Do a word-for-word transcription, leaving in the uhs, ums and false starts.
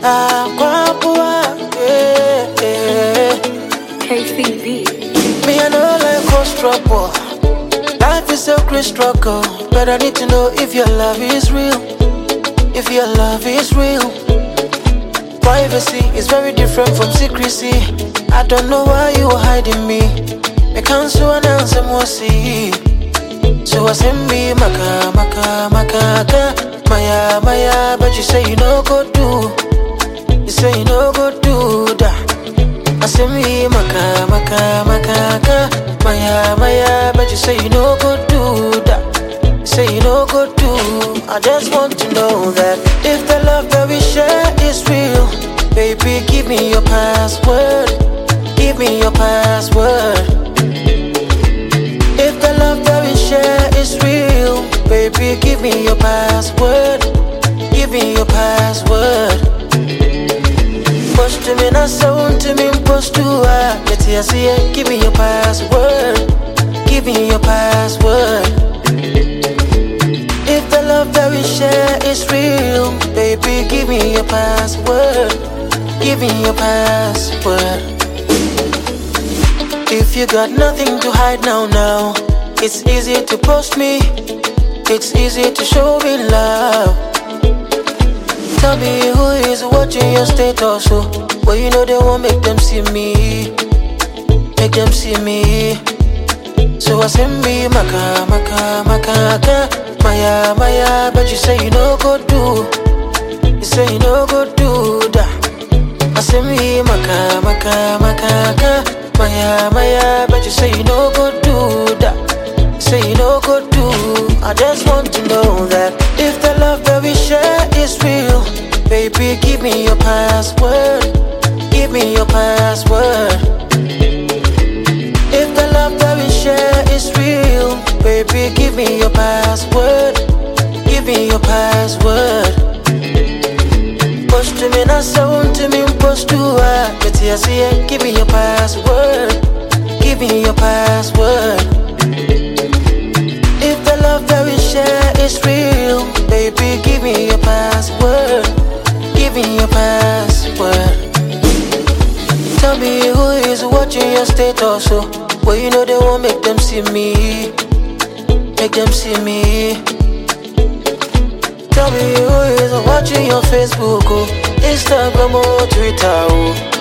Ah, Kwapua, yeah, yeah. K C B. Me, I know like what's trouble. Life is a great struggle, but I need to know if your love is real. If your love is real. Privacy is very different from secrecy. I don't know why you are hiding me. I can't so announce I'm see. So I send me maka maka maka maya maya, but you say you no go do. You say you no go do that. I say me maka maka maka maya maya, but you say you no go do that. You say you no go do. I just want to know that if the love that we share is real, baby, give me your password. Give me your password. If the love that we share is real, baby, give me your password. Give me your password. Post to me, not sound to me, post to her. Let's hear, see it. Give me your password. Give me your password. If the love that we share is real, baby, give me your password. Give me your password. If you got nothing to hide now, now, it's easy to post me. It's easy to show me love. Tell me who is watching your status, so well, you know they won't make them see me. Make them see me. So I send me maka maka maka maya maya, but you say you no go do. You say you no go do that. I send me maka maka maka maya maya, but you say you no go do that. You say you no go do. I just want to know that if the love that we share is real, baby, give me your password. Give me your password. If the love that we share is real, baby, give me your password. Give me your password. Post to me, not sound to me, post to her. Let's hear, see it. Give me your password. Give me your password. If the love that we share is real, baby, give me your password. Give me your password. Tell me who is watching your status, so well, you know they won't make them see me. Make them see me. Tell me who is watching your Facebook, oh, Instagram or Twitter, oh.